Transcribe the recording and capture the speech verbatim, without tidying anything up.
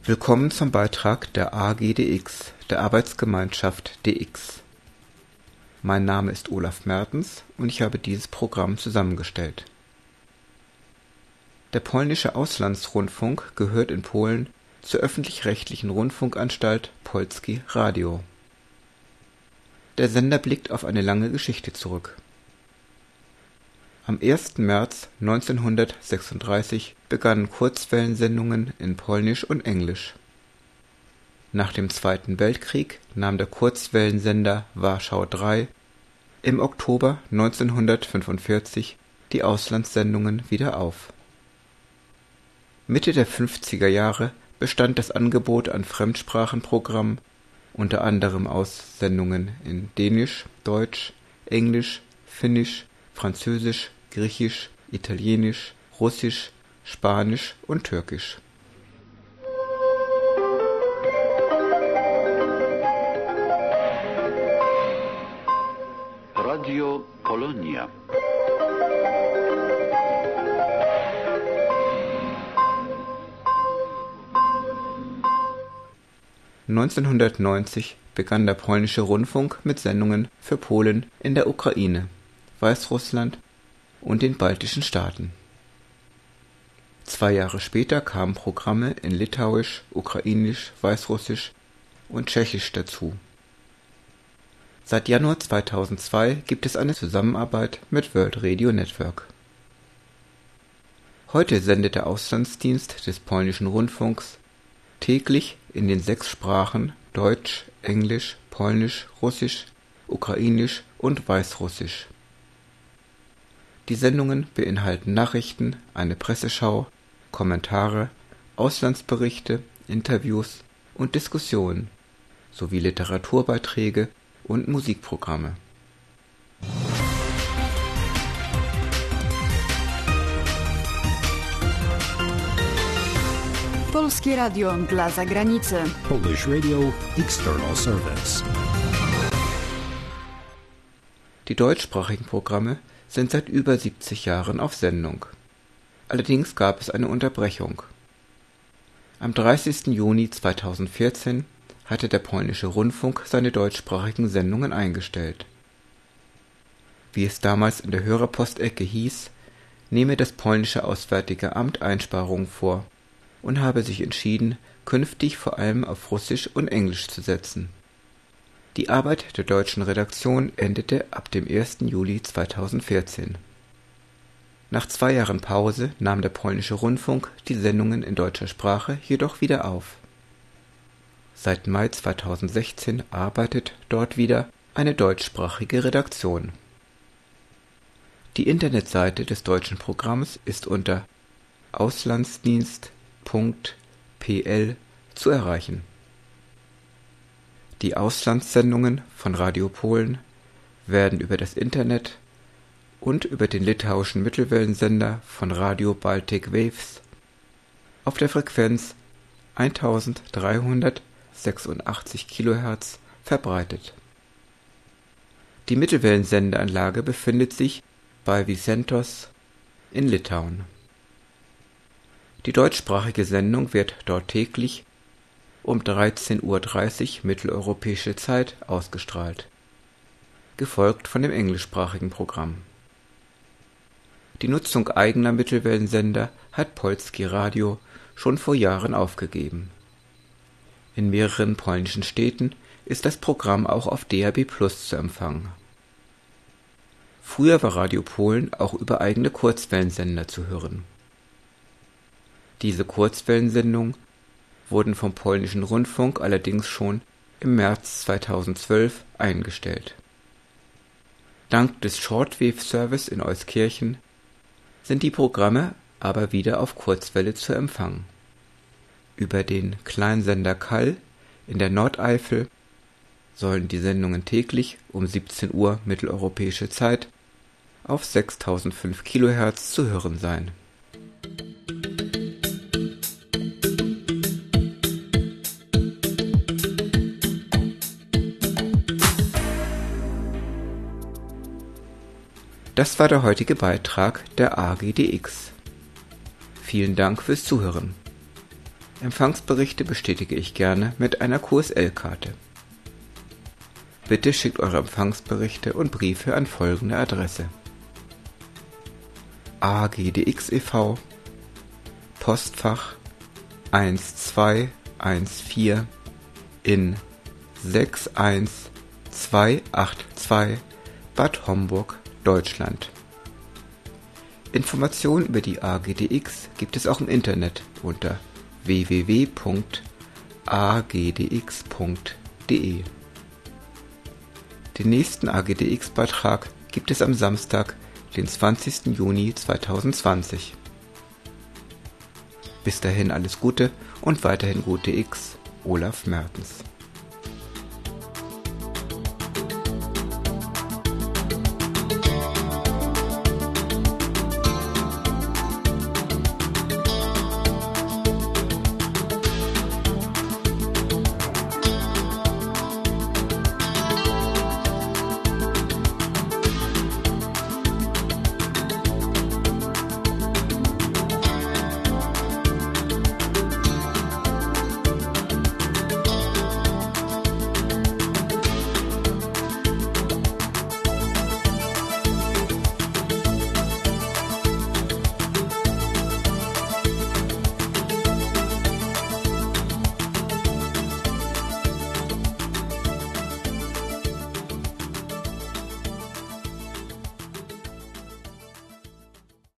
Willkommen zum Beitrag der A G D X, der Arbeitsgemeinschaft D X. Mein Name ist Olaf Mertens und ich habe dieses Programm zusammengestellt. Der polnische Auslandsrundfunk gehört in Polen zur öffentlich-rechtlichen Rundfunkanstalt Polskie Radio. Der Sender blickt auf eine lange Geschichte zurück. Am ersten März neunzehnhundertsechsunddreißig begannen Kurzwellensendungen in Polnisch und Englisch. Nach dem Zweiten Weltkrieg nahm der Kurzwellensender Warschau drei im Oktober neunzehnhundertfünfundvierzig die Auslandssendungen wieder auf. Mitte der fünfziger Jahre bestand das Angebot an Fremdsprachenprogrammen unter anderem aus Sendungen in Dänisch, Deutsch, Englisch, Finnisch, Französisch, Griechisch, Italienisch, Russisch, Spanisch und Türkisch. Radio Polonia. neunzehnhundertneunzig begann der polnische Rundfunk mit Sendungen für Polen in der Ukraine, Weißrussland und den baltischen Staaten. Zwei Jahre später kamen Programme in Litauisch, Ukrainisch, Weißrussisch und Tschechisch dazu. Seit Januar zweitausendzwei gibt es eine Zusammenarbeit mit World Radio Network. Heute sendet der Auslandsdienst des polnischen Rundfunks täglich in den sechs Sprachen Deutsch, Englisch, Polnisch, Russisch, Ukrainisch und Weißrussisch. Die Sendungen beinhalten Nachrichten, eine Presseschau, Kommentare, Auslandsberichte, Interviews und Diskussionen sowie Literaturbeiträge und Musikprogramme. Polskie Radio dla zagranicy. Polish Radio External Service. Die deutschsprachigen Programme sind seit über siebzig Jahren auf Sendung. Allerdings gab es eine Unterbrechung. Am dreißigsten Juni zweitausendvierzehn hatte der polnische Rundfunk seine deutschsprachigen Sendungen eingestellt. Wie es damals in der Hörerpostecke hieß, nehme das polnische Auswärtige Amt Einsparungen vor und habe sich entschieden, künftig vor allem auf Russisch und Englisch zu setzen. Die Arbeit der deutschen Redaktion endete ab dem ersten Juli zweitausendvierzehn. Nach zwei Jahren Pause nahm der polnische Rundfunk die Sendungen in deutscher Sprache jedoch wieder auf. Seit Mai zweitausendsechzehn arbeitet dort wieder eine deutschsprachige Redaktion. Die Internetseite des deutschen Programms ist unter auslandsdienst punkt p l zu erreichen. Die Auslandssendungen von Radio Polen werden über das Internet und über den litauischen Mittelwellensender von Radio Baltic Waves auf der Frequenz eintausenddreihundertsechsundachtzig Kilohertz verbreitet. Die Mittelwellensendeanlage befindet sich bei Vicentos in Litauen. Die deutschsprachige Sendung wird dort täglich um dreizehn Uhr dreißig mitteleuropäische Zeit ausgestrahlt, gefolgt von dem englischsprachigen Programm. Die Nutzung eigener Mittelwellensender hat Polskie Radio schon vor Jahren aufgegeben. In mehreren polnischen Städten ist das Programm auch auf D A B plus zu empfangen. Früher war Radio Polen auch über eigene Kurzwellensender zu hören. Diese Kurzwellensendungen wurden vom polnischen Rundfunk allerdings schon im März zweitausendzwölf eingestellt. Dank des Shortwave-Service in Euskirchen sind die Programme aber wieder auf Kurzwelle zu empfangen. Über den Kleinsender Kall in der Nordeifel sollen die Sendungen täglich um siebzehn Uhr mitteleuropäische Zeit auf sechstausendfünf Kilohertz zu hören sein. Das war der heutige Beitrag der A G D X. Vielen Dank fürs Zuhören. Empfangsberichte bestätige ich gerne mit einer Q S L-Karte. Bitte schickt eure Empfangsberichte und Briefe an folgende Adresse: A G D X e V, Postfach eins zwei eins vier in sechs eins zwei acht zwei Bad Homburg, Deutschland. Informationen über die A G D X gibt es auch im Internet unter w w w punkt a g d x punkt d e. Den nächsten A G D X-Beitrag gibt es am Samstag, den zwanzigsten Juni zweitausendzwanzig. Bis dahin alles Gute und weiterhin gute X, Olaf Mertens.